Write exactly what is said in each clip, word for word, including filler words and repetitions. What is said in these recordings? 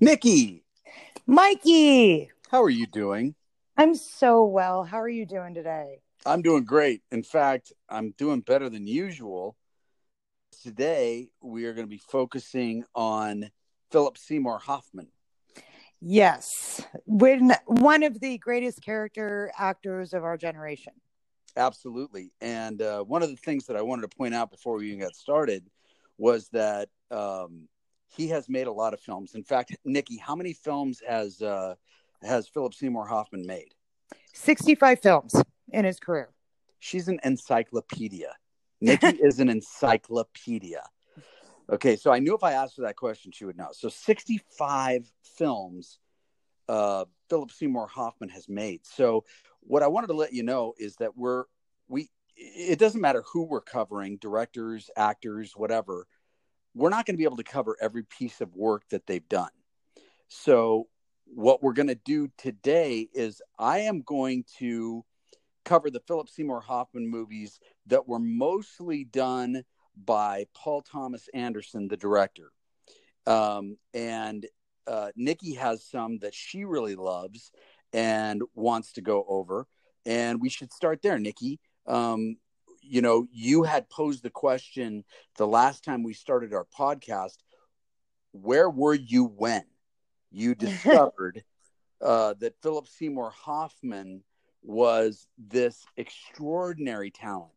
Nikki, Mikey, how are you doing? I'm so well. How are you doing today? I'm doing great. In fact, I'm doing better than usual. Today, we are going to be focusing on Philip Seymour Hoffman. Yes, when one of the greatest character actors of our generation. Absolutely. And uh, one of the things that I wanted to point out before we even got started was that um, he has made a lot of films. In fact, Nikki, how many films has uh, has Philip Seymour Hoffman made? sixty-five films in his career. She's an encyclopedia. Nikki is an encyclopedia. Okay, so I knew if I asked her that question, she would know. So sixty-five films uh, Philip Seymour Hoffman has made. So what I wanted to let you know is that we're, we, it doesn't matter who we're covering, directors, actors, whatever, we're not going to be able to cover every piece of work that they've done. So what we're going to do today is I am going to cover the Philip Seymour Hoffman movies that were mostly done by Paul Thomas Anderson, the director. Um, and uh, Nikki has some that she really loves and wants to go over. And we should start there, Nikki. Um, you know, you had posed the question the last time we started our podcast, where were you when you discovered uh, that Philip Seymour Hoffman was this extraordinary talent?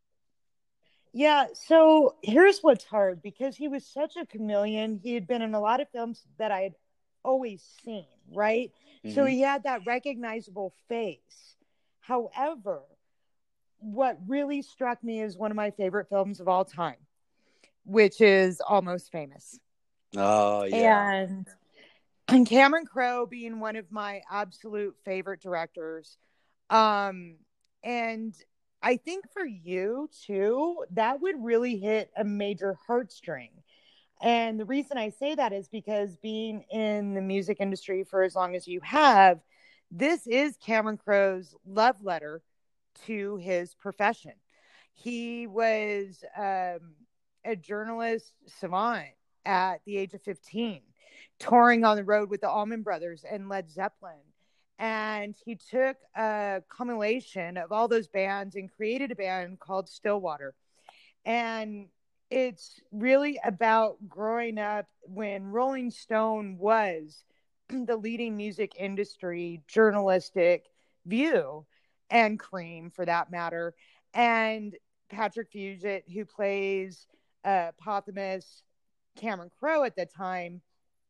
Yeah, so here's what's hard, because he was such a chameleon. He had been in a lot of films that I had always seen, right? Mm-hmm. So he had that recognizable face. However, what really struck me is one of my favorite films of all time, which is Almost Famous. Oh, yeah. And, and Cameron Crowe being one of my absolute favorite directors. Um, and I think for you too, that would really hit a major heartstring. And the reason I say that is because being in the music industry for as long as you have, this is Cameron Crowe's love letter to his profession. He was um, a journalist savant at the age of fifteen, touring on the road with the Allman Brothers and Led Zeppelin. And he took a compilation of all those bands and created a band called Stillwater. And it's really about growing up when Rolling Stone was the leading music industry journalistic view, and Cream for that matter. And Patrick Fugit, who plays uh, Pothamus, Cameron Crowe at the time,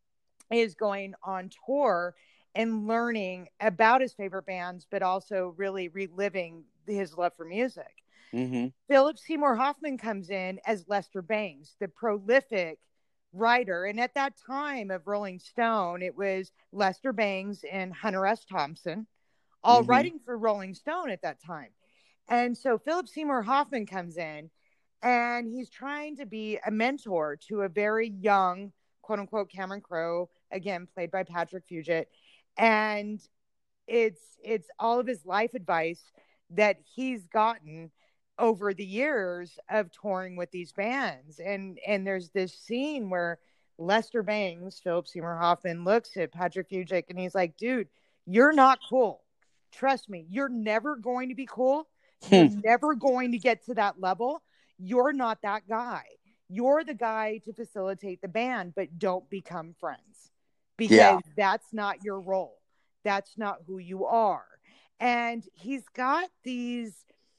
is going on tour and learning about his favorite bands, but also really reliving his love for music. Mm-hmm. Philip Seymour Hoffman comes in as Lester Bangs, the prolific writer. And at that time of Rolling Stone, it was Lester Bangs and Hunter S. Thompson, all mm-hmm. writing for Rolling Stone at that time. And so Philip Seymour Hoffman comes in, and he's trying to be a mentor to a very young, quote unquote, Cameron Crowe, again, played by Patrick Fugit. And it's it's all of his life advice that he's gotten over the years of touring with these bands. And and there's this scene where Lester Bangs, Philip Seymour Hoffman, looks at Patrick Fugit and he's like, dude, you're not cool. Trust me, you're never going to be cool. You're never going to get to that level. You're not that guy. You're the guy to facilitate the band, but don't become friends, because yeah. that's not your role. That's not who you are. And he's got these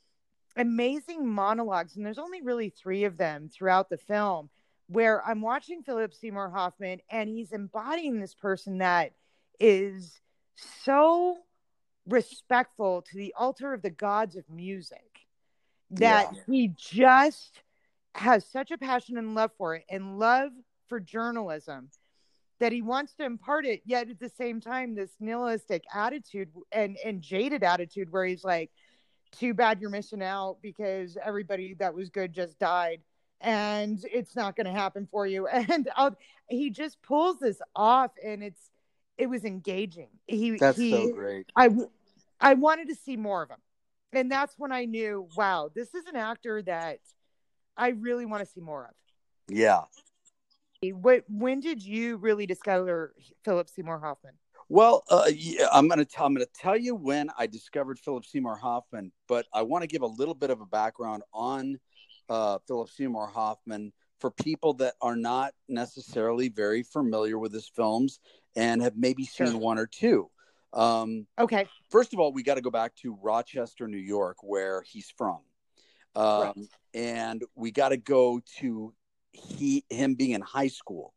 amazing monologues, and there's only really three of them throughout the film, where I'm watching Philip Seymour Hoffman, and he's embodying this person that is so respectful to the altar of the gods of music, that yeah. he just has such a passion and love for it, and love for journalism, that he wants to impart it, yet at the same time, this nihilistic attitude and, and jaded attitude where he's like, too bad you're missing out, because everybody that was good just died, and it's not going to happen for you. And I'll, he just pulls this off, and it's it was engaging. He That's he, so great. I, I wanted to see more of him. And that's when I knew, wow, this is an actor that I really want to see more of. Yeah. What, when did you really discover Philip Seymour Hoffman? Well, uh, yeah, I'm going to tell I'm going to tell you when I discovered Philip Seymour Hoffman, but I want to give a little bit of a background on uh, Philip Seymour Hoffman for people that are not necessarily very familiar with his films and have maybe seen Sure. one or two. Um, Okay. First of all, we got to go back to Rochester, New York, where he's from, um, Right. and we got to go to he him being in high school.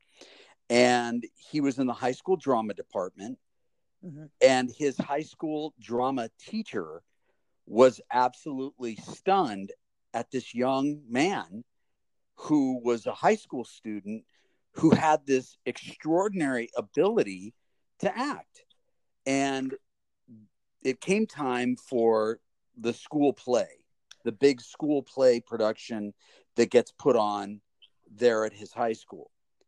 And he was in the high school drama department, mm-hmm. and his high school drama teacher was absolutely stunned at this young man who was a high school student who had this extraordinary ability to act. And it came time for the school play, the big school play production that gets put on there at his high school.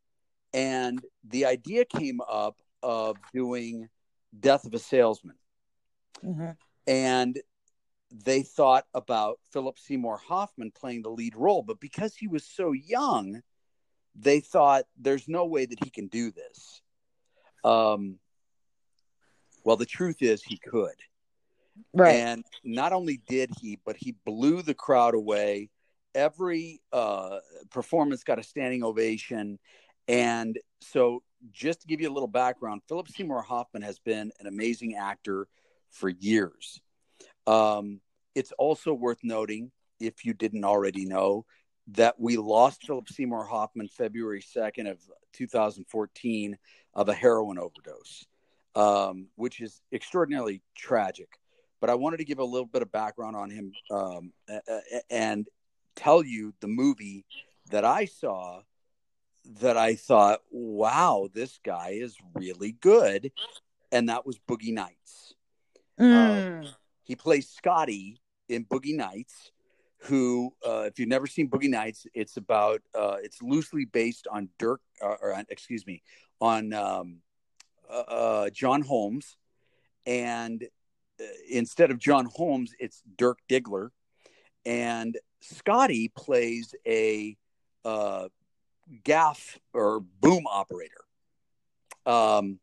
And the idea came up of doing Death of a Salesman. Mm-hmm. And they thought about Philip Seymour Hoffman playing the lead role. But because he was so young, they thought there's no way that he can do this. Um, well, the truth is he could. Right. And not only did he, but he blew the crowd away. Every uh, performance got a standing ovation. And so just to give you a little background, Philip Seymour Hoffman has been an amazing actor for years. Um, it's also worth noting, if you didn't already know, that we lost Philip Seymour Hoffman February second of two thousand fourteen of a heroin overdose, um, which is extraordinarily tragic. But I wanted to give a little bit of background on him um, and tell you the movie that I saw that I thought, wow, this guy is really good. And that was Boogie Nights. Mm. Uh, he plays Scotty in Boogie Nights, who, uh, if you've never seen Boogie Nights, it's about, uh, it's loosely based on Dirk, uh, or excuse me, on um, uh, John Holmes. And uh, instead of John Holmes, it's Dirk Diggler. And Scotty plays a uh, gaff or boom operator. Um,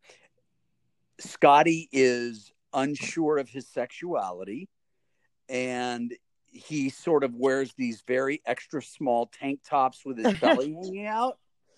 Scotty is unsure of his sexuality, and he sort of wears these very extra small tank tops with his belly hanging out.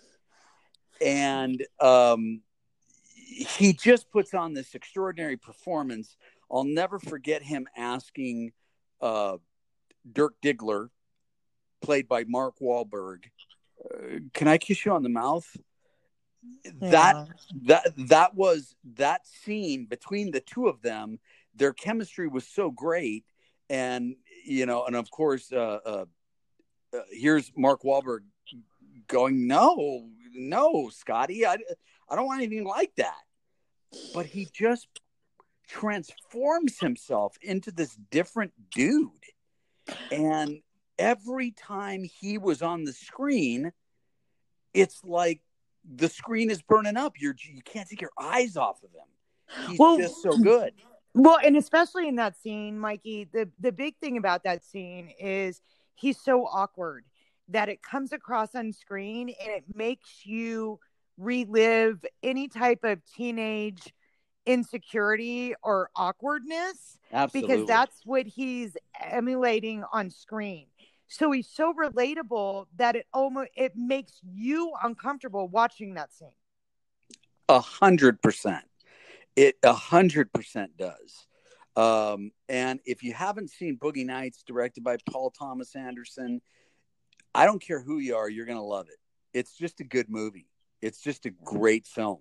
And um, he just puts on this extraordinary performance. I'll never forget him asking uh, Dirk Diggler, played by Mark Wahlberg, uh, can I kiss you on the mouth? Yeah. That that that was that scene between the two of them. Their chemistry was so great, and you know, and of course, uh, uh, uh, here's Mark Wahlberg going, "No, no, Scotty, I, I don't want anything like that." But he just transforms himself into this different dude, and every time he was on the screen, it's like the screen is burning up. You're you can't take your eyes off of him. He's well, just so good. Well, and especially in that scene, Mikey, the, the big thing about that scene is he's so awkward that it comes across on screen and it makes you relive any type of teenage insecurity or awkwardness. Absolutely. Because that's what he's emulating on screen. So he's so relatable that it almost it makes you uncomfortable watching that scene. A hundred percent. It a hundred percent does. Um, and if you haven't seen Boogie Nights, directed by Paul Thomas Anderson, I don't care who you are, you're going to love it. It's just a good movie. It's just a great film.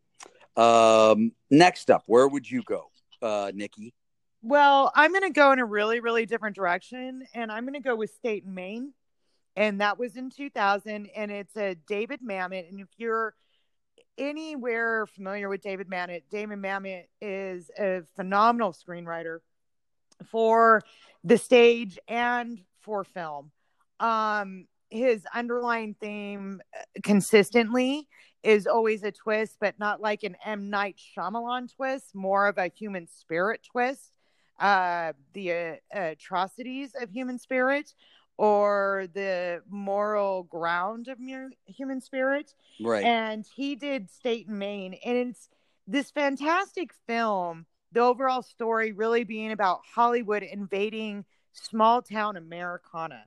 Um, next up, where would you go, uh, Nikki? Well, I'm going to go in a really, really different direction, and I'm going to go with State and Main, and that was in two thousand, and it's a David Mamet, and if you're anywhere familiar with David Mamet, David Mamet is a phenomenal screenwriter for the stage and for film. Um, his underlying theme consistently is always a twist, but not like an M. Night Shyamalan twist, more of a human spirit twist. Uh, the uh, atrocities of human spirit, or the moral ground of mu- human spirit. Right. And he did State and Maine. And it's this fantastic film, the overall story really being about Hollywood invading small town Americana.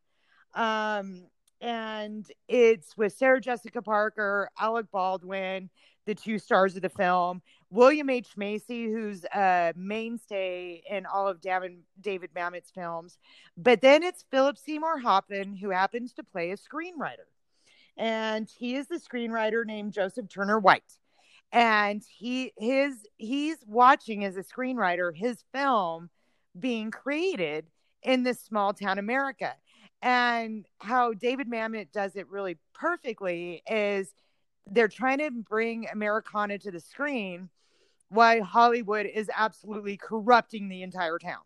Um, and it's with Sarah Jessica Parker, Alec Baldwin, the two stars of the film, William H. Macy, who's a mainstay in all of David, David Mamet's films. But then it's Philip Seymour Hoffman, who happens to play a screenwriter. And he is the screenwriter named Joseph Turner White. And he his he's watching as a screenwriter his film being created in this small town America. And how David Mamet does it really perfectly is they're trying to bring Americana to the screen while Hollywood is absolutely corrupting the entire town.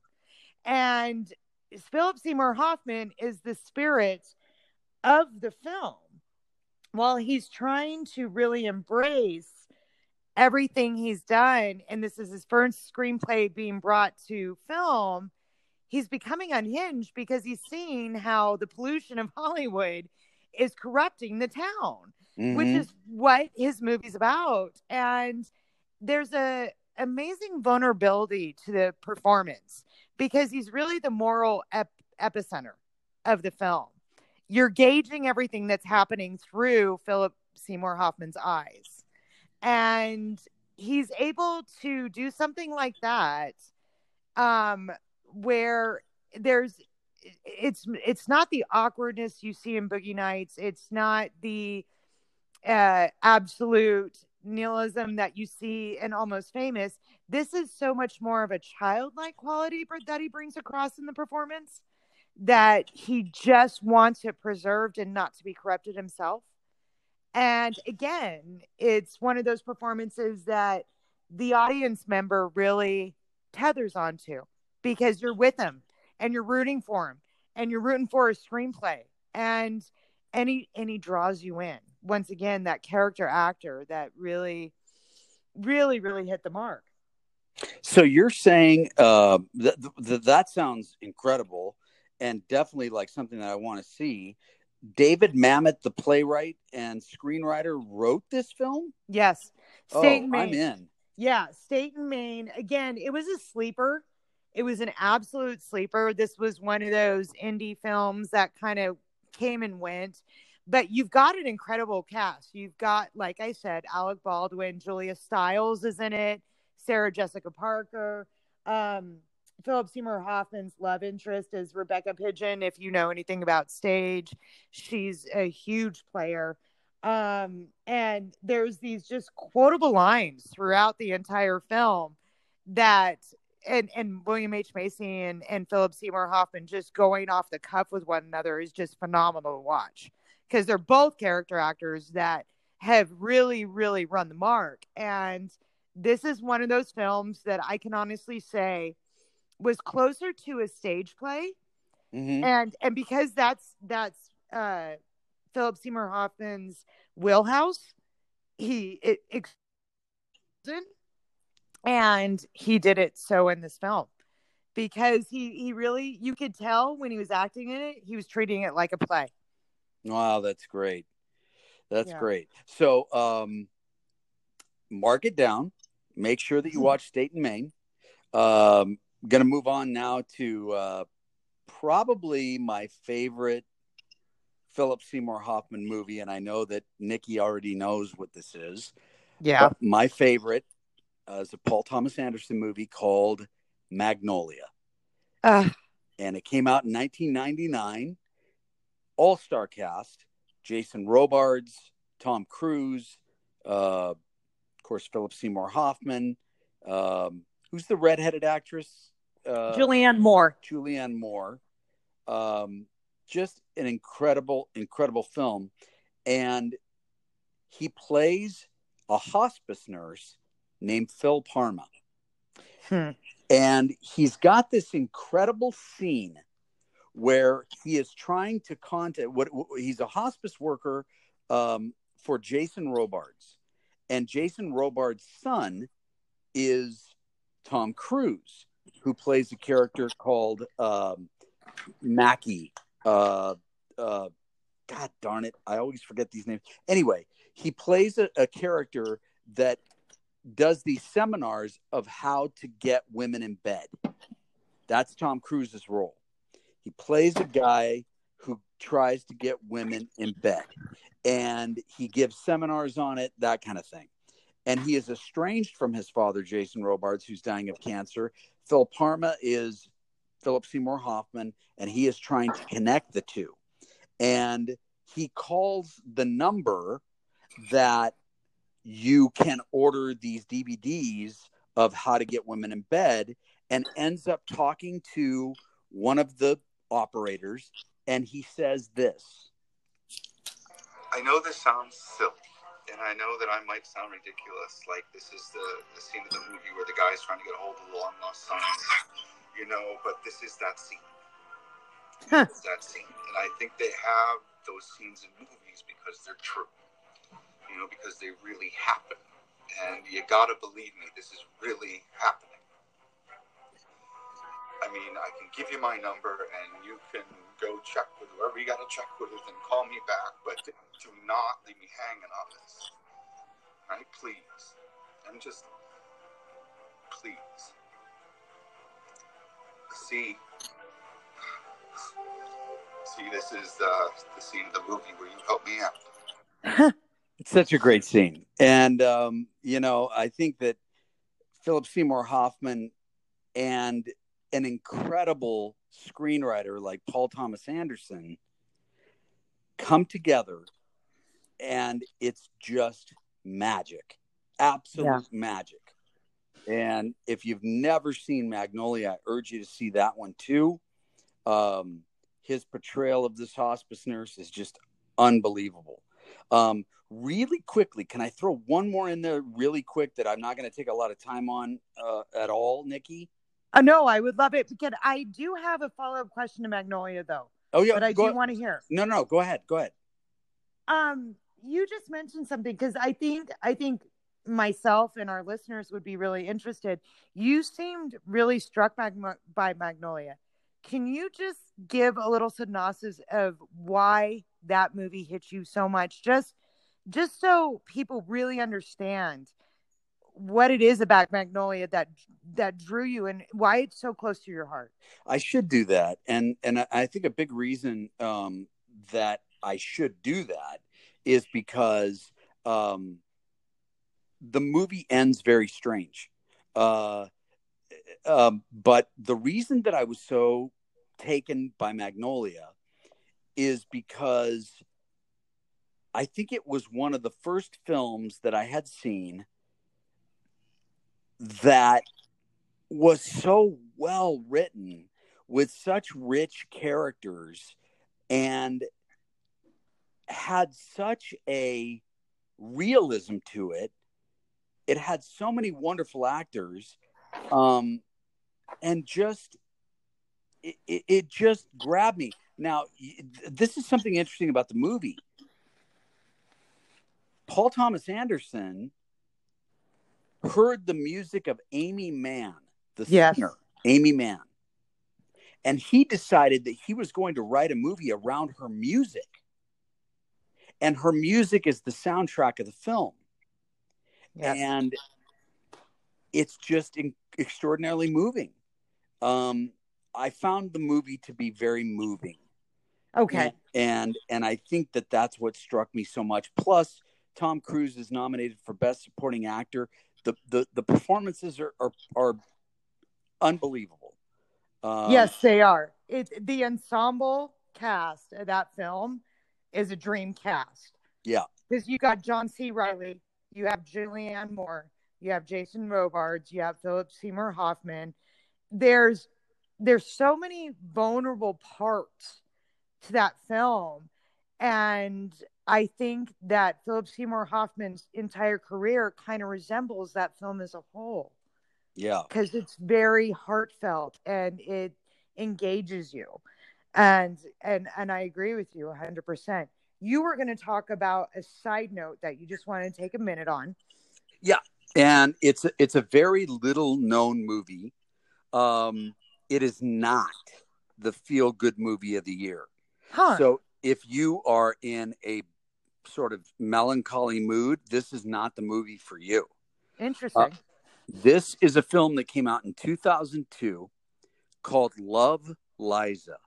And Philip Seymour Hoffman is the spirit of the film while he's trying to really embrace everything he's done. And this is his first screenplay being brought to film. He's becoming unhinged because he's seeing how the pollution of Hollywood is corrupting the town, mm-hmm. which is what his movie's about. And there's a amazing vulnerability to the performance because he's really the moral ep- epicenter of the film. You're gauging everything that's happening through Philip Seymour Hoffman's eyes. And he's able to do something like that um, where there's, it's, it's not the awkwardness you see in Boogie Nights. It's not the uh, absolute nihilism that you see in Almost Famous. This is so much more of a childlike quality that he brings across in the performance, that he just wants it preserved and not to be corrupted himself. And again, it's one of those performances that the audience member really tethers onto because you're with him and you're rooting for him and you're rooting for his screenplay. And, and, he, and he draws you in. Once again, that character actor that really, really, really hit the mark. So you're saying uh, th- th- that sounds incredible and definitely like something that I want to see. David Mamet, the playwright and screenwriter, wrote this film? Yes. State oh, I'm in. Yeah, State and Maine. Again, it was a sleeper. It was an absolute sleeper. This was one of those indie films that kind of came and went. But you've got an incredible cast. You've got, like I said, Alec Baldwin, Julia Stiles is in it, Sarah Jessica Parker. Um, Philip Seymour Hoffman's love interest is Rebecca Pidgeon. If you know anything about stage, she's a huge player. Um, and there's these just quotable lines throughout the entire film that, and, and William H. Macy and, and Philip Seymour Hoffman just going off the cuff with one another is just phenomenal to watch because they're both character actors that have really, really run the mark. And this is one of those films that I can honestly say was closer to a stage play. Mm-hmm. And, and because that's, that's, uh, Philip Seymour Hoffman's wheelhouse, he, it, it, and he did it so in this film because he, he really, you could tell when he was acting in it, he was treating it like a play. Wow. That's great. That's yeah. great. So, um, mark it down, make sure that you watch State and Maine. Um, going to move on now to uh, probably my favorite Philip Seymour Hoffman movie, and I know that Nikki already knows what this is. Yeah. But my favorite uh, is a Paul Thomas Anderson movie called Magnolia. Uh. And it came out in nineteen ninety-nine. All-star cast, Jason Robards, Tom Cruise, uh, of course, Philip Seymour Hoffman. Um, who's the redheaded actress? Uh, Julianne Moore. Julianne Moore. Um, just an incredible, incredible film. And he plays a hospice nurse named Phil Parma. Hmm. And he's got this incredible scene where he is trying to contact what he's a hospice worker um, for Jason Robards. And Jason Robards' son is Tom Cruise, who plays a character called um, Mackie Uh, uh, God darn it. I always forget these names. Anyway, he plays a, a character that does these seminars of how to get women in bed. That's Tom Cruise's role. He plays a guy who tries to get women in bed, and he gives seminars on it, that kind of thing. And he is estranged from his father, Jason Robards, who's dying of cancer. Phil Parma is Philip Seymour Hoffman, and he is trying to connect the two. And he calls the number that you can order these D V Ds of how to get women in bed, and ends up talking to one of the operators, and he says this. I know this sounds silly, and I know that I might sound ridiculous, like this is the, the scene of the movie where the guy's trying to get a hold of the long-lost son, you know, but this is that scene. Huh. It's that scene. And I think they have those scenes in movies because they're true, you know, because they really happen. And you gotta believe me, this is really happening. I mean, I can give you my number and you can go check with whoever you got to check with and call me back, but do not leave me hanging on this. Right? Please. And just, please. See, see, this is uh, the scene of the movie where you help me out. It's such a great scene. And, um, you know, I think that Philip Seymour Hoffman and an incredible screenwriter like Paul Thomas Anderson come together, and it's just magic, absolute yeah. magic. And if you've never seen Magnolia, I urge you to see that one too. Um, his portrayal of this hospice nurse is just unbelievable. Um, really quickly, can I throw one more in there really quick that I'm not going to take a lot of time on uh, at all, Nikki? Uh, no, I would love it, because I do have a follow-up question to Magnolia, though. Oh, yeah. But I do want to hear. No, no, go ahead. Go ahead. Um, you just mentioned something, because I think I think myself and our listeners would be really interested. You seemed really struck by, by Magnolia. Can you just give a little synopsis of why that movie hit you so much? Just, just so people really understand what it is about Magnolia that that drew you and why it's so close to your heart. I should do that. And and I think a big reason um, that I should do that is because um, the movie ends very strange. Uh, um, but the reason that I was so taken by Magnolia is because I think it was one of the first films that I had seen that was so well written with such rich characters and had such a realism to it. It had so many wonderful actors, um, and just it, it, it just grabbed me. Now, this is something interesting about the movie. Paul Thomas Anderson heard the music of Amy Mann, the yes. singer, Amy Mann. And he decided that he was going to write a movie around her music. And her music is the soundtrack of the film. Yes. And it's just in- extraordinarily moving. Um, I found the movie to be very moving. Okay. And, and and I think that that's what struck me so much. Plus, Tom Cruise is nominated for Best Supporting Actor. The the, the performances are, are, are unbelievable. Um, yes, they are. It, the ensemble cast of that film is a dream cast. Yeah. Because you got John C. Reilly, you have Julianne Moore, you have Jason Robards, you have Philip Seymour Hoffman. There's there's so many vulnerable parts to that film. And I think that Philip Seymour Hoffman's entire career kind of resembles that film as a whole. Yeah. Because it's very heartfelt and it engages you. And and and I agree with you one hundred percent. You were going to talk about a side note that you just wanted to take a minute on. Yeah. And it's a, it's a very little known movie. Um, it is not the feel-good movie of the year. Huh. So if you are in a sort of melancholy mood, this is not the movie for you. Interesting. Uh, this is a film that came out in two thousand two called Love, Liza.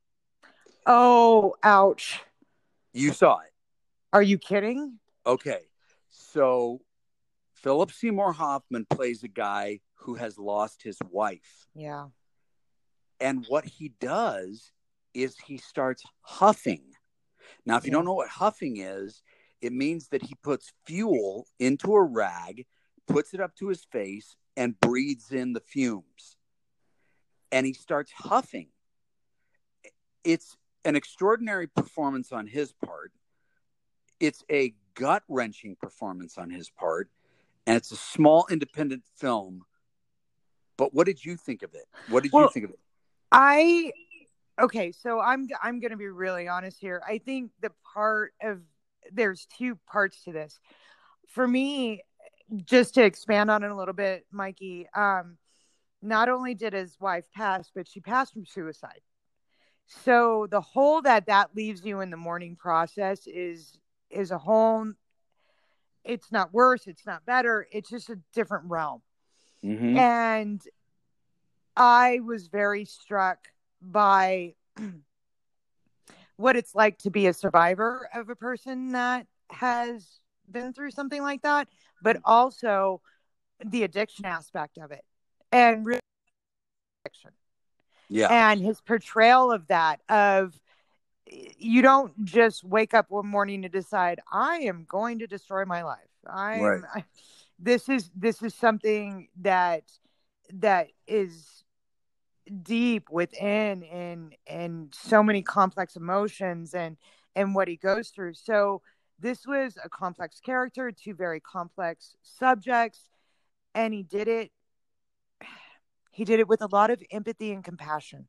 Oh, ouch. You saw it. Are you kidding? Okay. So Philip Seymour Hoffman plays a guy who has lost his wife. Yeah. And what he does is he starts huffing. Now, if you Yeah. don't know what huffing is, it means that he puts fuel into a rag, puts it up to his face, and breathes in the fumes. And he starts huffing. It's an extraordinary performance on his part. It's a gut-wrenching performance on his part. And it's a small independent film. But what did you think of it? What did Well, you think of it? I okay, so I'm I'm going to be really honest here. I think the part of there's two parts to this. For me, just to expand on it a little bit, Mikey, um, not only did his wife pass, but she passed from suicide. So the hole that that leaves you in the mourning process is is a hole. It's not worse. It's not better. It's just a different realm. Mm-hmm. And I was very struck by what it's like to be a survivor of a person that has been through something like that, but also the addiction aspect of it and really addiction. Yeah. And his portrayal of that, of you don't just wake up one morning to decide, I am going to destroy my life. I'm Right. I, this is this is something that that is deep within and and so many complex emotions and and what he goes through. So this was a complex character, two very complex subjects, and he did it he did it with a lot of empathy and compassion.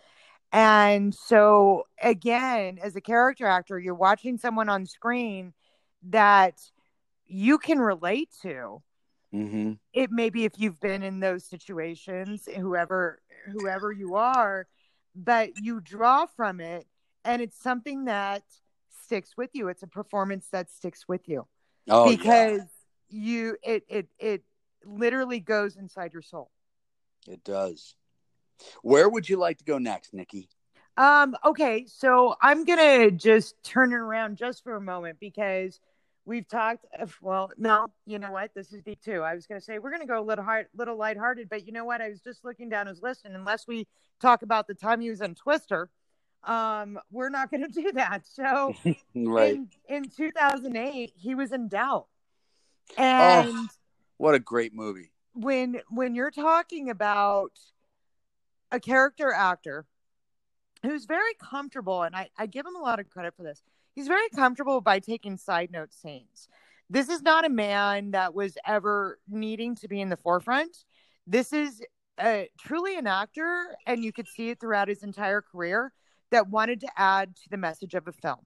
And so again, as a character actor, you're watching someone on screen that you can relate to. Mm-hmm. It maybe if you've been in those situations, whoever whoever you are, but you draw from it, and it's something that sticks with you. It's a performance that sticks with you. Oh, because yeah. you it it it literally goes inside your soul. It does. Where would you like to go next, Nikki? Um, okay, so I'm gonna just turn it around just for a moment because we've talked of, well, no, you know what? This is deep too. I was gonna say we're gonna go a little hard, little lighthearted, but you know what? I was just looking down his list, and unless we talk about the time he was in Twister, um, we're not gonna do that. So Right. in in two thousand eight, he was in Doubt. And oh, what a great movie. When when you're talking about a character actor who's very comfortable, and I, I give him a lot of credit for this. He's very comfortable by taking side note scenes. This is not a man that was ever needing to be in the forefront. This is a, truly an actor, and you could see it throughout his entire career, that wanted to add to the message of a film.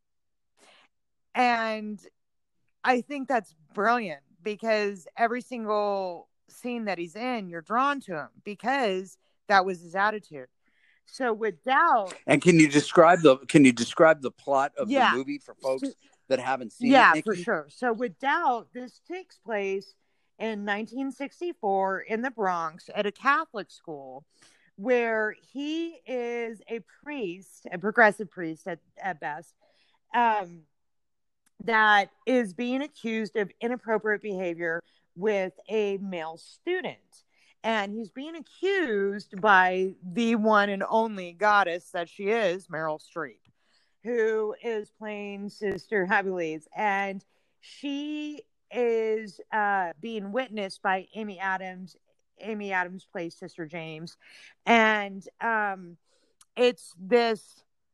And I think that's brilliant because every single scene that he's in, you're drawn to him because that was his attitude. So with Doubt, and can you describe the can you describe the plot of yeah. the movie for folks that haven't seen yeah, it? Yeah, for sure. So with Doubt, this takes place in nineteen sixty-four in the Bronx at a Catholic school where he is a priest, a progressive priest at, at best, um, that is being accused of inappropriate behavior with a male student. And he's being accused by the one and only goddess that she is, Meryl Streep, who is playing Sister Haviles. And she is uh, being witnessed by Amy Adams. Amy Adams plays Sister James. And um, it's this...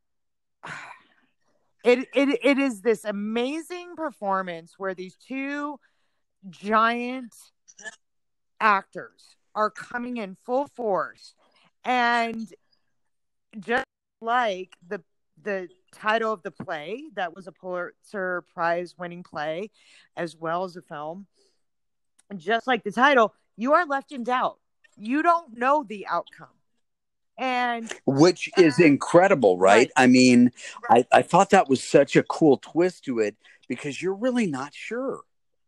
It, it it is this amazing performance where these two giant actors are coming in full force, and just like the the title of the play, that was a Pulitzer Prize winning play as well as a film, just like the title, you are left in doubt. You don't know the outcome. And which is incredible, right? Right. I mean, I, I thought that was such a cool twist to it because you're really not sure.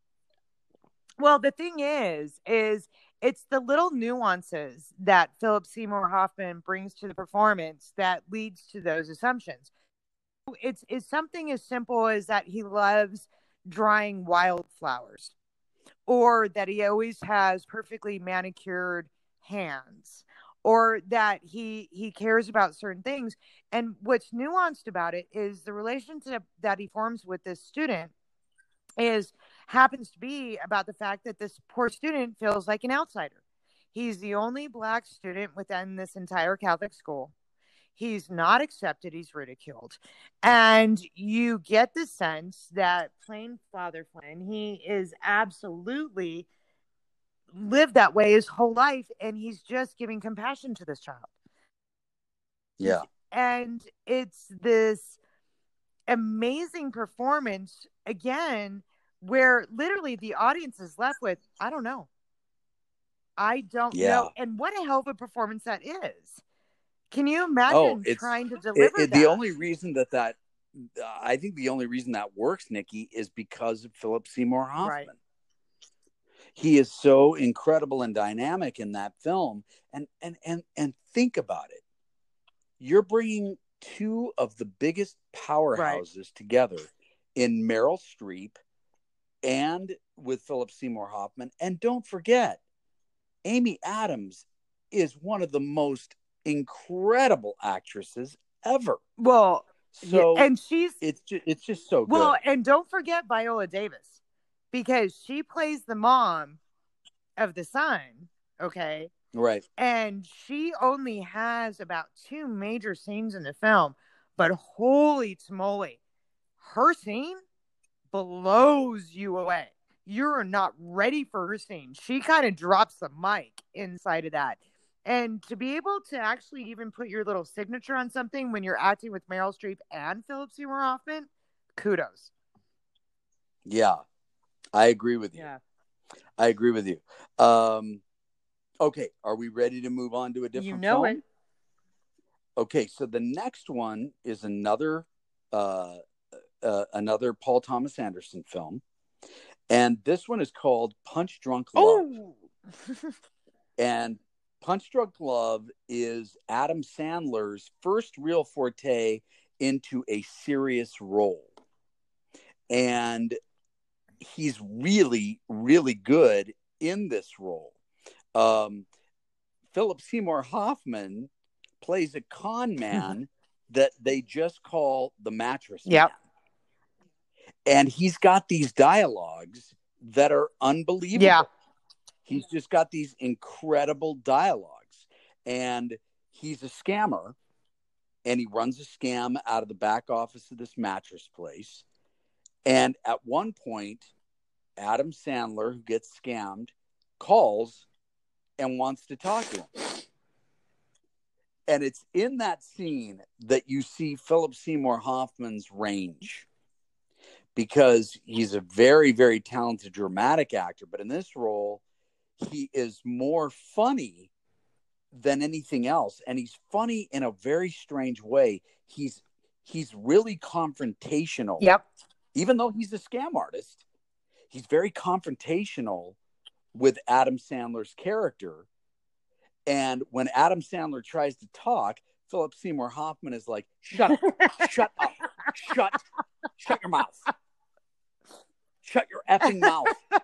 Well, the thing is, is it's the little nuances that Philip Seymour Hoffman brings to the performance that leads to those assumptions. It's, it's something as simple as that he loves drying wildflowers, or that he always has perfectly manicured hands, or that he he cares about certain things. And what's nuanced about it is the relationship that he forms with this student is happens to be about the fact that this poor student feels like an outsider. He's the only Black student within this entire Catholic school. He's not accepted. He's ridiculed. And you get the sense that plain Father Flynn, he is absolutely lived that way his whole life. And he's just giving compassion to this child. Yeah. And it's this amazing performance again, where literally the audience is left with, I don't know. I don't Yeah. know. And what a hell of a performance that is. Can you imagine Oh, it's, trying to deliver it, it, that? the only reason that that, uh, I think the only reason that works, Nikki, is because of Philip Seymour Hoffman. Right. He is so incredible and dynamic in that film. And, and, and, and think about it. You're bringing two of the biggest powerhouses right. together in Meryl Streep and with Philip Seymour Hoffman. And don't forget, Amy Adams is one of the most incredible actresses ever. Well, so and she's it's just, it's just so good. Well, and don't forget Viola Davis, because she plays the mom of the son. Okay. Right. And she only has about two major scenes in the film, but holy tamale, her scene blows you away. You're not ready for her scene. She kind of drops the mic inside of that. And to be able to actually even put your little signature on something when you're acting with Meryl Streep and Philip Seymour Hoffman, kudos. Yeah, I agree with you. Yeah. I agree with you. Um, okay, are we ready to move on to a different You know film? it. Okay, so the next one is another uh, uh, another Paul Thomas Anderson film. And this one is called Punch Drunk Love. Oh. And Punch Drunk Love is Adam Sandler's first real forte into a serious role. And he's really, really good in this role. Um, Philip Seymour Hoffman plays a con man that they just call the mattress Yep. man. And he's got these dialogues that are unbelievable. Yeah. He's just got these incredible dialogues. And he's a scammer. And he runs a scam out of the back office of this mattress place. And at one point, Adam Sandler, who gets scammed, calls and wants to talk to him. And it's in that scene that you see Philip Seymour Hoffman's range. Because he's a very, very talented dramatic actor. But in this role, he is more funny than anything else. And he's funny in a very strange way. He's he's really confrontational. Yep. Even though he's a scam artist, he's very confrontational with Adam Sandler's character. And when Adam Sandler tries to talk, Philip Seymour Hoffman is like, shut up, shut up, shut, shut your mouth. Shut your effing mouth.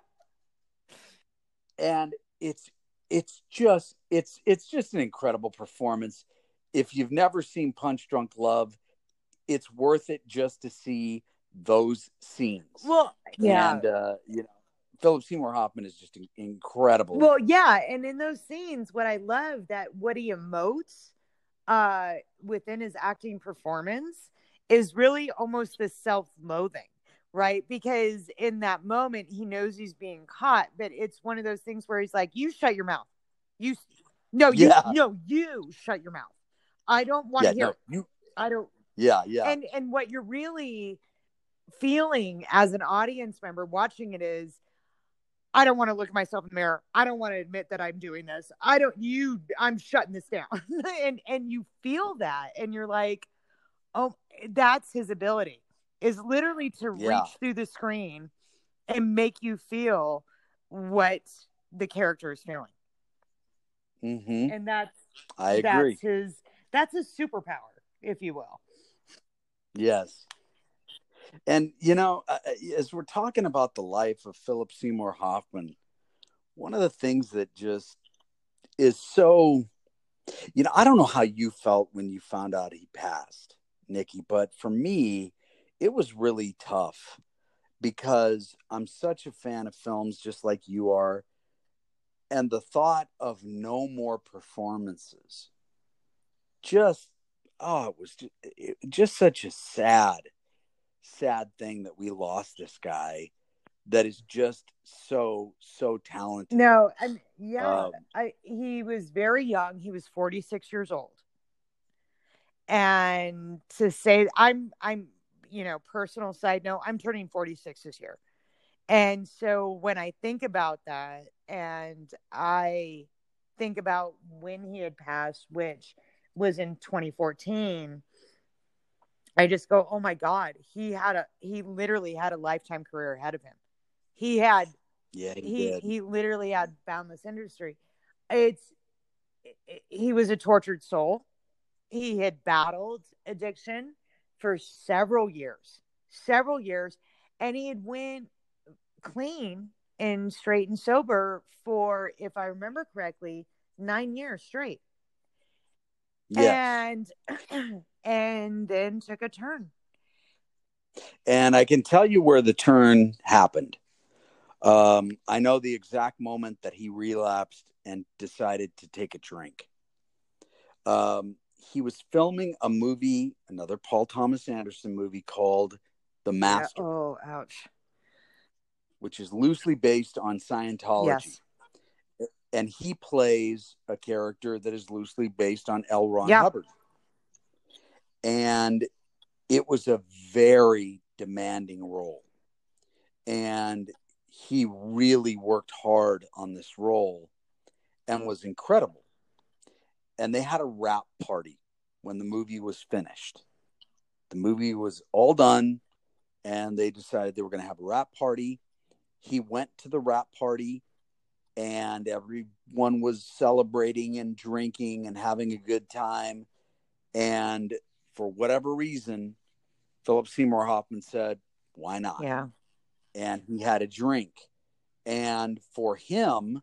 And it's it's just it's it's just an incredible performance. If you've never seen Punch Drunk Love, it's worth it just to see those scenes. Well, yeah. And uh, you know, Philip Seymour Hoffman is just incredible. Well, yeah, and in those scenes, what I love that what he emotes uh, within his acting performance is really almost the self-loathing. Right? Because in that moment, he knows he's being caught, but it's one of those things where he's like, you shut your mouth. You, no, you, yeah. no, you shut your mouth. I don't want yeah, to hear no, it. You, I don't. Yeah, yeah. And, and what you're really feeling as an audience member watching it is, I don't want to look at myself in the mirror. I don't want to admit that I'm doing this. I don't, you, I'm shutting this down. and, and you feel that. And you're like, oh, that's his ability, is literally to Yeah. reach through the screen and make you feel what the character is feeling. Mm-hmm. And that's, I agree. That's his, that's his superpower, if you will. Yes. And, you know, uh, as we're talking about the life of Philip Seymour Hoffman, one of the things that just is so, you know, I don't know how you felt when you found out he passed, Nikki, but for me, it was really tough because I'm such a fan of films just like you are. And the thought of no more performances, just, oh, it was just, it, just such a sad, sad thing that we lost this guy that is just so, so talented. No, and yeah, Um, I, he was very young. He was forty-six years old. And to say, I'm, I'm, you know, personal side note, I'm turning forty-six this year. And so when I think about that and I think about when he had passed, which was in twenty fourteen, I just go, oh my God, he had a, he literally had a lifetime career ahead of him. He had, yeah, he, he, did. he literally had found this industry. It's, it, he was a tortured soul. He had battled addiction for several years, several years. And he had went clean and straight and sober for, if I remember correctly, nine years straight. Yes. And, and then took a turn. And I can tell you where the turn happened. Um, I know the exact moment that he relapsed and decided to take a drink. Um, he was filming a movie, another Paul Thomas Anderson movie called The Master. Yeah. Oh, ouch. Which is loosely based on Scientology. Yes. And he plays a character that is loosely based on L. Ron Yeah. Hubbard. And it was a very demanding role. And he really worked hard on this role and was incredible. And they had a wrap party when the movie was finished. The movie was all done, and they decided they were going to have a wrap party. He went to the wrap party, and everyone was celebrating and drinking and having a good time. And for whatever reason, Philip Seymour Hoffman said, why not? Yeah. And he had a drink. And for him,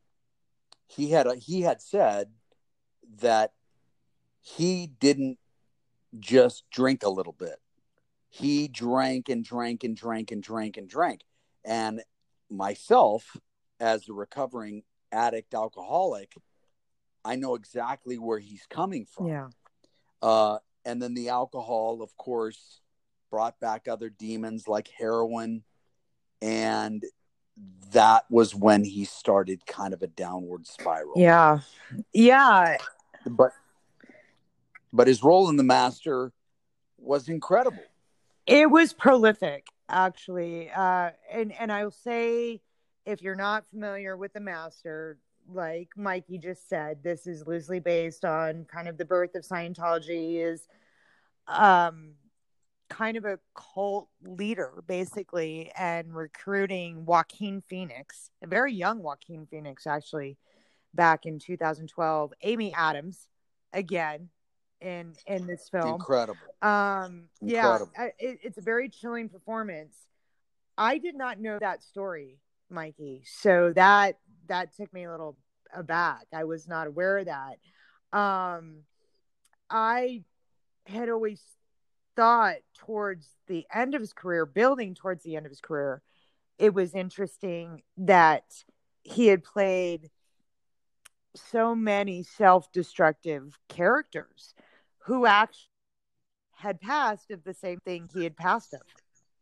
he had a, he had said that he didn't just drink a little bit. He drank and drank and drank and drank and drank. And myself, as a recovering addict alcoholic, I know exactly where he's coming from. Yeah. Uh, and then the alcohol, of course, brought back other demons like heroin. And that was when he started kind of a downward spiral. Yeah. Yeah. But but his role in The Master was incredible. It was prolific, actually. Uh, and, and I'll say, if you're not familiar with The Master, like Mikey just said, this is loosely based on kind of the birth of Scientology, is um, kind of a cult leader, basically, and recruiting Joaquin Phoenix, a very young Joaquin Phoenix, actually, back in two thousand twelve. Amy Adams, again, in in this film. Incredible. Um, Incredible. yeah, it, it's a very chilling performance. I did not know that story, Mikey. So that, that took me a little aback. I was not aware of that. Um, I had always thought towards the end of his career, building towards the end of his career, it was interesting that he had played so many self-destructive characters who actually had passed of the same thing he had passed of.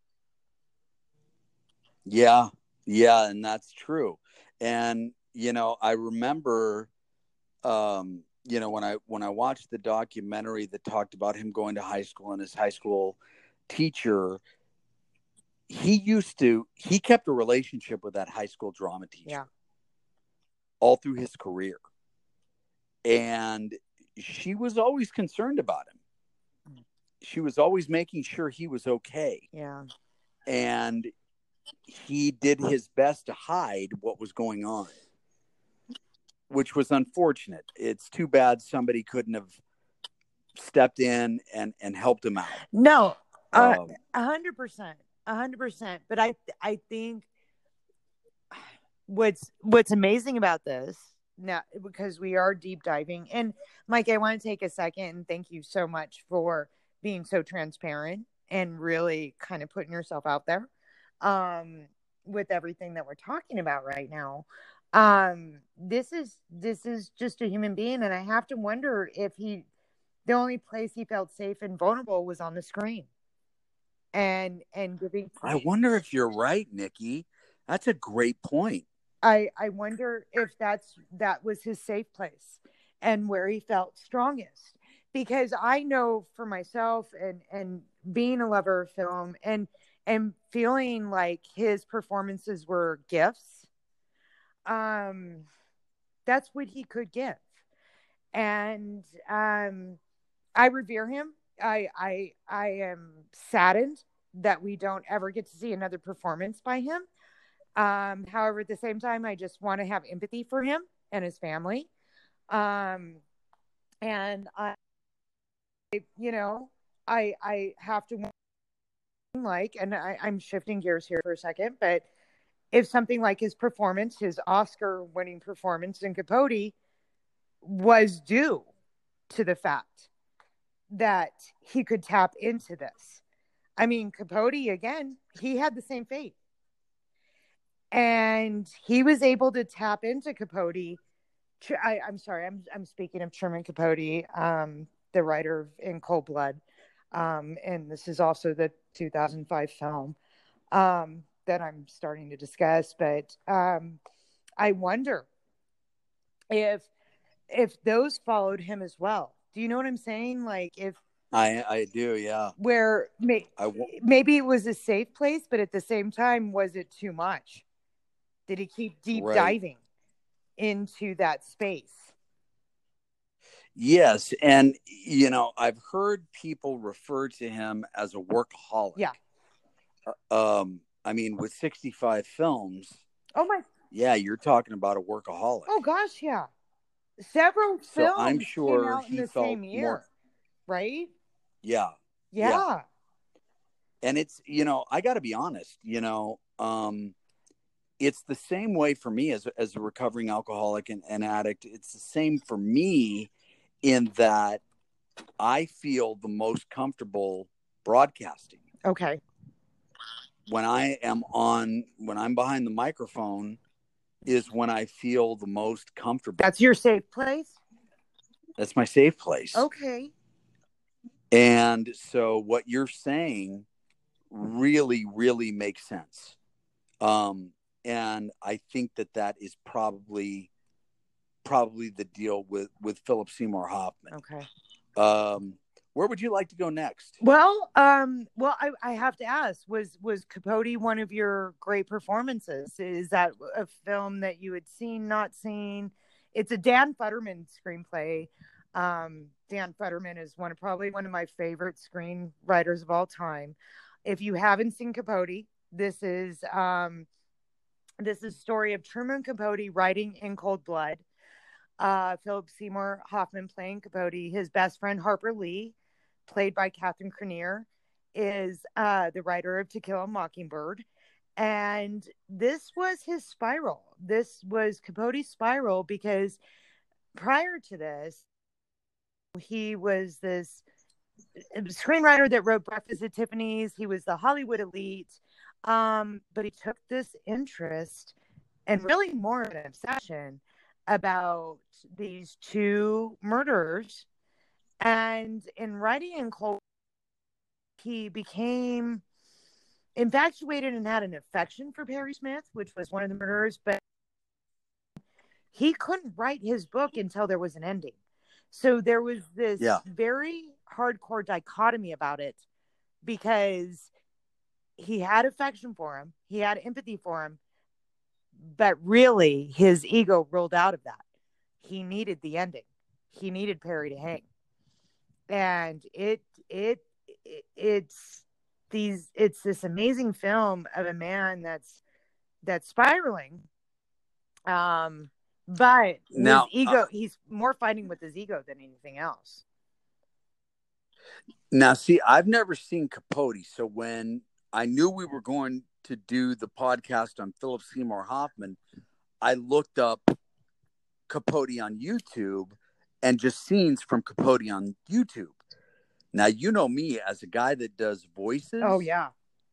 Yeah, yeah, and that's true. And you know, I remember, um, you know, when I when I watched the documentary that talked about him going to high school and his high school teacher he used to, he kept a relationship with that high school drama teacher Yeah. all through his career. And she was always concerned about him. She was always making sure he was okay. Yeah. And he did his best to hide what was going on, which was unfortunate. It's too bad somebody couldn't have stepped in and, and helped him out. No, a Um, hundred percent, a hundred percent. But I, I think what's what's amazing about this now, because we are deep diving, and Mike, I want to take a second and thank you so much for being so transparent and really kind of putting yourself out there um, with everything that we're talking about right now. Um, this is this is just a human being, and I have to wonder if he, the only place he felt safe and vulnerable was on the screen. And and giving, I wonder if you're right, Nikki. That's a great point. I I wonder if that's that was his safe place and where he felt strongest. Because I know for myself, and and being a lover of film, and and feeling like his performances were gifts, um, that's what he could give. And um, I revere him. I I I am saddened that we don't ever get to see another performance by him. Um, however, at the same time, I just want to have empathy for him and his family. Um, and I, you know, I I have to like, and I, I'm shifting gears here for a second, but if something like his performance, his Oscar-winning performance in Capote, was due to the fact that he could tap into this. I mean, Capote, again, he had the same fate. And he was able to tap into Capote. I, I'm sorry, I'm I'm speaking of Truman Capote, um, the writer of In Cold Blood. Um, and this is also the two thousand five film um, that I'm starting to discuss. But um, I wonder if if those followed him as well. Do you know what I'm saying? Like if I I do, yeah. Where may, I w- maybe it was a safe place, but at the same time, was it too much? Did he keep deep Right. diving into that space? Yes, and you know, I've heard people refer to him as a workaholic. Yeah. Um, I mean, with sixty-five films. Oh my. Yeah, you're talking about a workaholic. Oh gosh, yeah. Several So films I'm sure came out in he the felt same year, more- right? Yeah. Yeah. Yeah. And it's, you know, I got to be honest, you know, um, it's the same way for me as, as a recovering alcoholic and, and addict. It's the same for me in that I feel the most comfortable broadcasting. Okay. When I am on, when I'm behind the microphone is when I feel the most comfortable. That's your safe place? That's my safe place. Okay. And so what you're saying really, really makes sense. Um, and I think that that is probably, probably the deal with, with Philip Seymour Hoffman. Okay. Um, where would you like to go next? Well, um, well, I, I have to ask, was, was Capote one of your great performances? Is that a film that you had seen, not seen? It's a Dan Futterman screenplay. Um, Dan Futterman is one of probably one of my favorite screenwriters of all time. If you haven't seen Capote, this is, um, this is a story of Truman Capote writing In Cold Blood. Uh, Philip Seymour Hoffman playing Capote. His best friend Harper Lee, played by Catherine Crenier, is uh, the writer of To Kill a Mockingbird. And this was his spiral. This was Capote's spiral because prior to this, he was this screenwriter that wrote Breakfast at Tiffany's. He was the Hollywood elite. Um, but he took this interest and really more of an obsession about these two murderers. And in writing In Cold, he became infatuated and had an affection for Perry Smith, which was one of the murderers, but he couldn't write his book until there was an ending. So there was this yeah. very hardcore dichotomy about it because he had affection for him. He had empathy for him. But really, his ego rolled out of that. He needed the ending. He needed Perry to hang. And it, it, it it's these, it's this amazing film of a man that's, that's spiraling. Um, but now, his ego, uh, he's more fighting with his ego than anything else. Now, see, I've never seen Capote. So when I knew we were going to do the podcast on Philip Seymour Hoffman, I looked up Capote on YouTube and just scenes from Capote on YouTube. Now, you know me as a guy that does voices. Oh, yeah.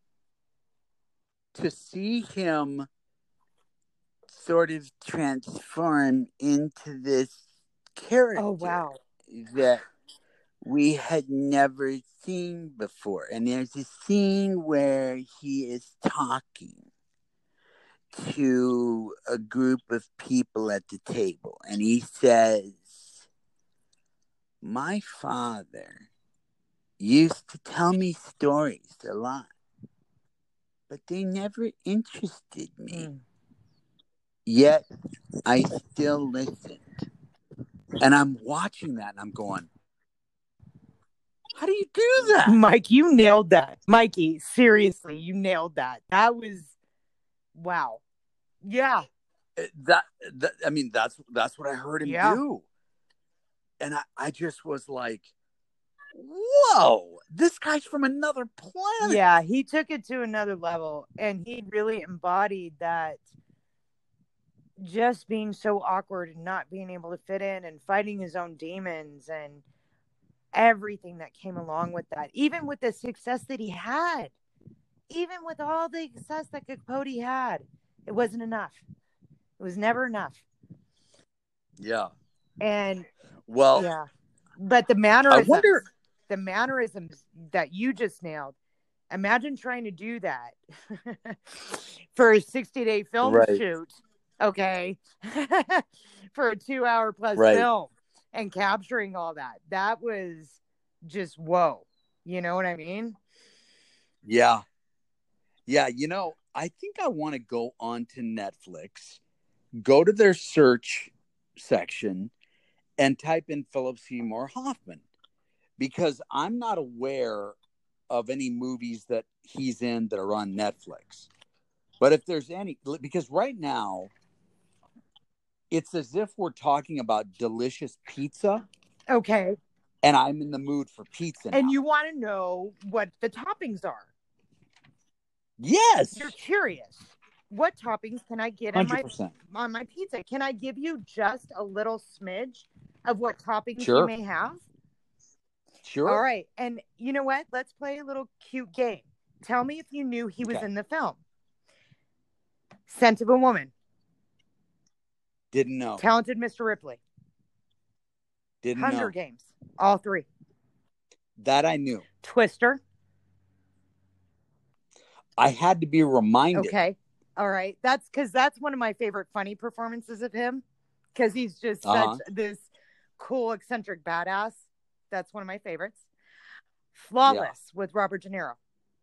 To see him sort of transform into this character. Oh, wow. That we had never seen before. And there's a scene where he is talking to a group of people at the table. And he says, my father used to tell me stories a lot, but they never interested me. Mm. Yet I still listened. And I'm watching that and I'm going, how do you do that? Mike, you nailed that. Mikey, seriously, you nailed that. That was, wow. Yeah. That, that I mean, that's that's what I heard him yeah. do. And I, I just was like, whoa, this guy's from another planet. Yeah, he took it to another level. And he really embodied that, just being so awkward and not being able to fit in and fighting his own demons and everything that came along with that, even with the success that he had, even with all the success that Capote had, it wasn't enough. It was never enough. Yeah. And well, yeah, but the mannerisms, I wonder... the mannerisms that you just nailed. Imagine trying to do that for a sixty day film right. shoot. Okay. For a two hour plus right. film. And capturing all that. That was just whoa. You know what I mean? Yeah. Yeah. You know, I think I want to go on to Netflix, go to their search section, and type in Philip Seymour Hoffman, because I'm not aware of any movies that he's in that are on Netflix. But if there's any, because right now, it's as if we're talking about delicious pizza. Okay. And I'm in the mood for pizza now. And you want to know what the toppings are. Yes. You're curious. What toppings can I get on my, on my pizza? Can I give you just a little smidge of what toppings sure. you may have? Sure. All right. And you know what? Let's play a little cute game. Tell me if you knew he was okay. in the film. Scent of a Woman. Didn't know. Talented Mister Ripley. Didn't Hunger know. Hunger Games. All three. That I knew. Twister. I had to be reminded. Okay. All right. That's because that's one of my favorite funny performances of him. Because he's just uh-huh. such this cool, eccentric badass. That's one of my favorites. Flawless yeah. with Robert De Niro.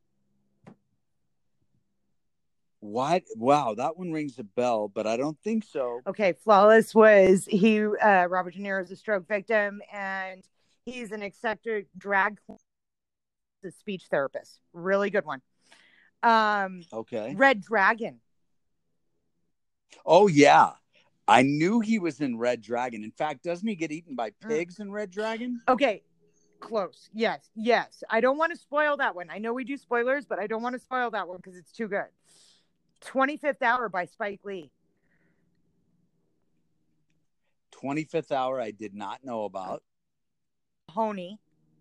What? Wow, that one rings a bell, but I don't think so. Okay, Flawless was he. Uh, Robert De Niro is a stroke victim, and he's an eccentric drag a speech therapist. Really good one. Um, okay. Red Dragon. Oh yeah, I knew he was in Red Dragon. In fact, doesn't he get eaten by pigs mm. in Red Dragon? Okay. Close. Yes. Yes. I don't want to spoil that one. I know we do spoilers, but I don't want to spoil that one because it's too good. twenty-fifth Hour by Spike Lee. twenty-fifth Hour I did not know about. Mahoney.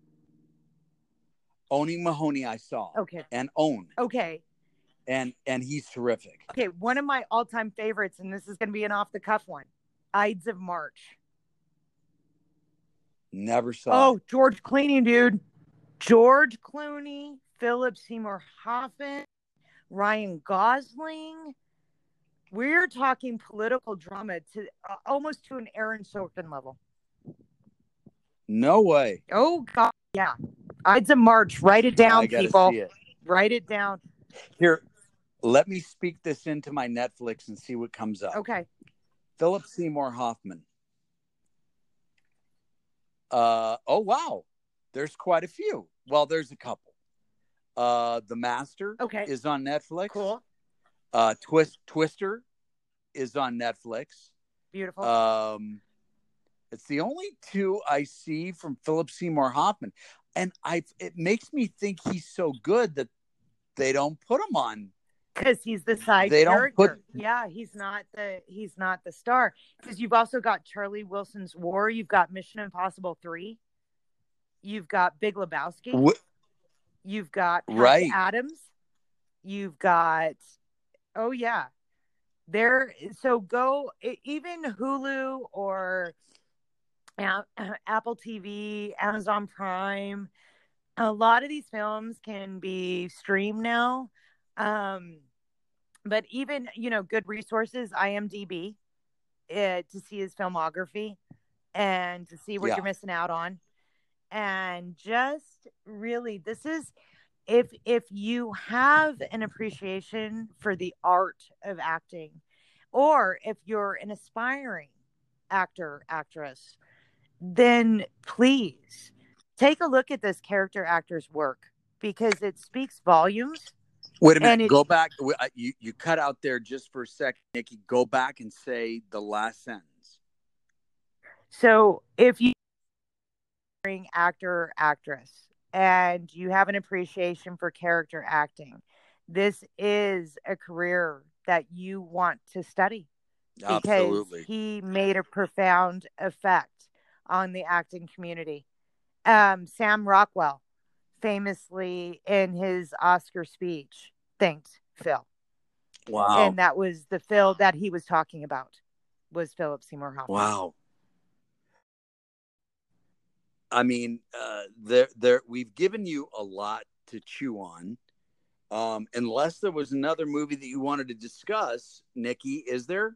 Owning Mahoney I saw. Okay. And Own. Okay. And and he's terrific. Okay, one of my all-time favorites, and this is going to be an off-the-cuff one. Ides of March. Never saw Oh, it. George Clooney, dude. George Clooney, Philip Seymour Hoffman, Ryan Gosling. We're talking political drama to uh, almost to an Aaron Sorkin level. No way. Oh, God. Yeah. Ides of March. Write it down, I gotta people. see it. Write it down. Here, let me speak this into my Netflix and see what comes up. Okay. Philip Seymour Hoffman. Uh, oh, wow. There's quite a few. Well, there's a couple. Uh, The Master Okay. is on Netflix. Cool. Uh, Twist Twister is on Netflix. Beautiful. Um, it's the only two I see from Philip Seymour Hoffman. And I, it makes me think he's so good that they don't put him on. Because he's the side They don't character. put- Yeah, he's not the he's not the star. Because you've also got Charlie Wilson's War. You've got Mission Impossible three. You've got Big Lebowski. Wh- You've got Patch Right. Adams. You've got, oh yeah, there. So go e- even Hulu or A- Apple T V, Amazon Prime. A lot of these films can be streamed now. Um, but even, you know, good resources, IMDb, uh, to see his filmography and to see what Yeah. you're missing out on. And just really, this is, if if you have an appreciation for the art of acting, or if you're an aspiring actor, actress, then please take a look at this character actor's work, because it speaks volumes. Wait a minute. And it- Go back. You, you cut out there just for a second, Nikki. Go back and say the last sentence. So if you are an actor or actress and you have an appreciation for character acting, this is a career that you want to study, because Absolutely. he made a profound effect on the acting community. Um, Sam Rockwell famously in his Oscar speech thanked Phil. Wow. And that was the Phil that he was talking about, was Philip Seymour Hoffman. Wow. I mean, uh, there, there. We've given you a lot to chew on. Um, unless there was another movie that you wanted to discuss, Nikki, is there?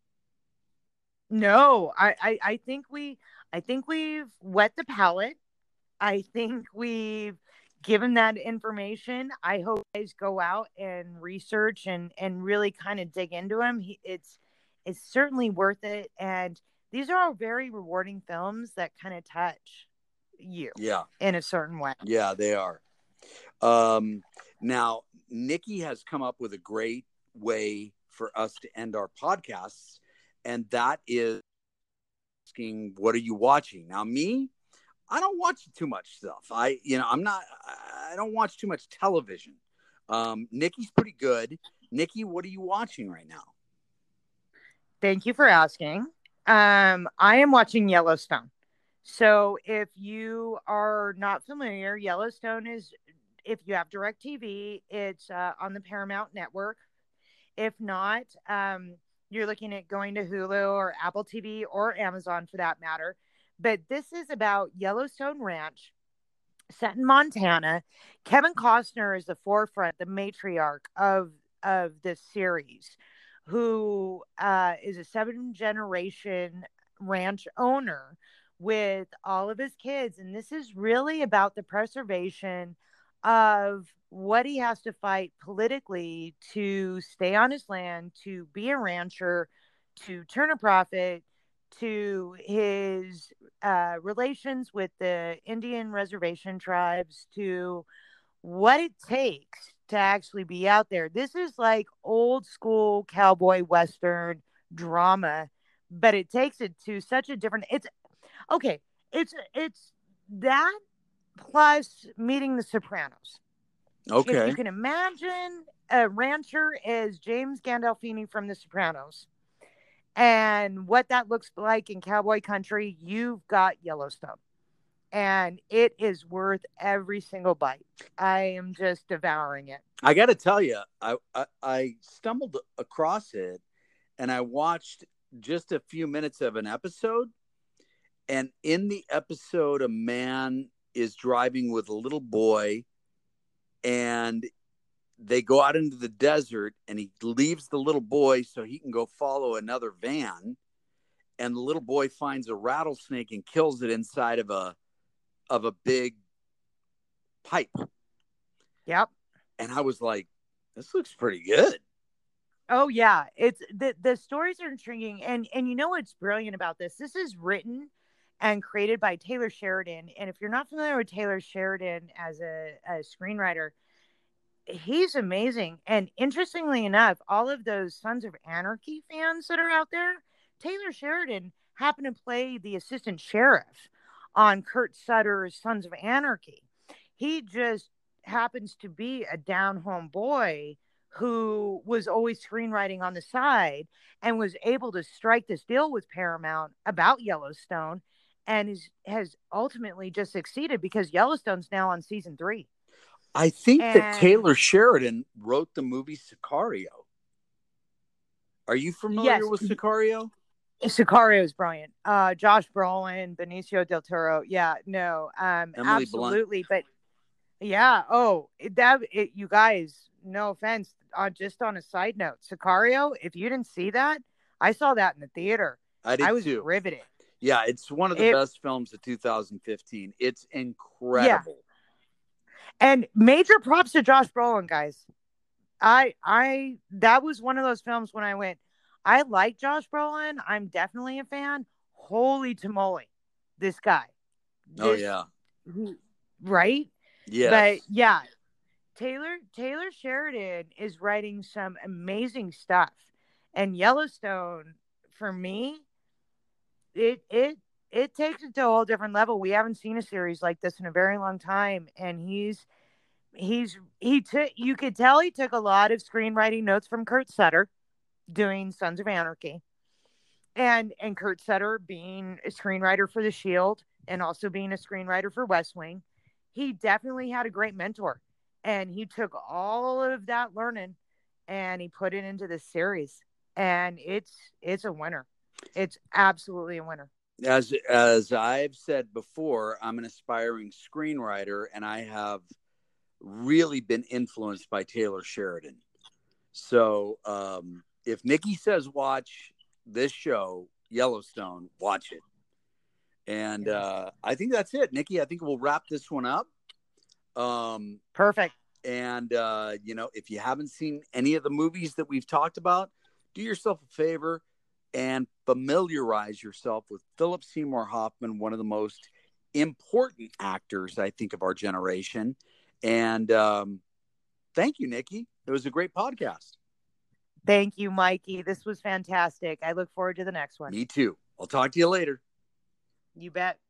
No, I, I, I think we, I think we've wet the palate. I think we've given that information. I hope you guys go out and research and, and really kind of dig into him. He, it's, it's certainly worth it. And these are all very rewarding films that kind of touch you Yeah. in a certain way. Yeah, they are. Um, now, Nikki has come up with a great way for us to end our podcasts, and that is asking, what are you watching? Now, me, I don't watch too much stuff. I, you know, I'm not, I don't watch too much television. Um, Nikki's pretty good. Nikki, what are you watching right now? Thank you for asking. Um, I am watching Yellowstone. So if you are not familiar, Yellowstone is, if you have DirecTV, it's uh, on the Paramount Network. If not, um, you're looking at going to Hulu or Apple T V or Amazon for that matter. But this is about Yellowstone Ranch, set in Montana. Kevin Costner is the forefront, the matriarch of, of this series, who uh, is a seven-generation ranch owner with all of his kids. And this is really about the preservation of what he has to fight politically to stay on his land, to be a rancher, to turn a profit, to his uh, relations with the Indian reservation tribes, to what it takes to actually be out there. This is like old school cowboy Western drama, but it takes it to such a different, it's okay. It's, it's that plus meeting the Sopranos. Okay. If you can imagine a rancher as James Gandolfini from The Sopranos and what that looks like in cowboy country, you've got Yellowstone. And it is worth every single bite. I am just devouring it. I got to tell you, I, I I stumbled across it, and I watched just a few minutes of an episode. And in the episode, a man is driving with a little boy, and they go out into the desert, and he leaves the little boy so he can go follow another van. And the little boy finds a rattlesnake and kills it inside of a of a big pipe. Yep. And I was like, This looks pretty good. Oh yeah, it's the the stories are intriguing, and and you know what's brilliant about this? This is written and created by Taylor Sheridan, and if you're not familiar with Taylor Sheridan as a, a screenwriter, he's amazing. And interestingly enough, all of those Sons of Anarchy fans that are out there, Taylor Sheridan happened to play the assistant sheriff on Kurt Sutter's Sons of Anarchy. He just happens to be a down home boy who was always screenwriting on the side and was able to strike this deal with Paramount about Yellowstone, and is, has ultimately just succeeded because Yellowstone's now on season three. I think And- that Taylor Sheridan wrote the movie Sicario. Are you familiar Yes. with Sicario? Sicario is brilliant. Uh, Josh Brolin, Benicio del Toro. Yeah, no, um, Emily absolutely. But yeah, oh, it, that it, you guys, no offense, uh, just on a side note, Sicario. If you didn't see that, I saw that in the theater. I did I was too. riveted. Yeah, it's one of the It- best films of two thousand fifteen. It's incredible. And major props to Josh Brolin, guys. I I that was one of those films when I went, I like Josh Brolin. I'm definitely a fan. Holy tamale, this guy. Oh This- yeah. he- right? Yes. But yeah, Taylor Taylor Sheridan is writing some amazing stuff, and Yellowstone, for me, it it it takes it to a whole different level. We haven't seen a series like this in a very long time, and he's he's he took you could tell he took a lot of screenwriting notes from Kurt Sutter doing Sons of Anarchy, and and Kurt Sutter being a screenwriter for The Shield and also being a screenwriter for West Wing. He definitely had a great mentor, and he took all of that learning and he put it into this series, and it's it's a winner. It's absolutely a winner. As as I've said before, I'm an aspiring screenwriter, and I have really been influenced by Taylor Sheridan. So um, if Nikki says watch this show, Yellowstone, watch it. And uh, I think that's it, Nikki. I think we'll wrap this one up. Um, Perfect. and, uh, you know, if you haven't seen any of the movies that we've talked about, do yourself a favor and familiarize yourself with Philip Seymour Hoffman, one of the most important actors, I think, of our generation. And um, thank you, Nikki. It was a great podcast. Thank you, Mikey. This was fantastic. I look forward to the next one. Me too. I'll talk to you later. You bet.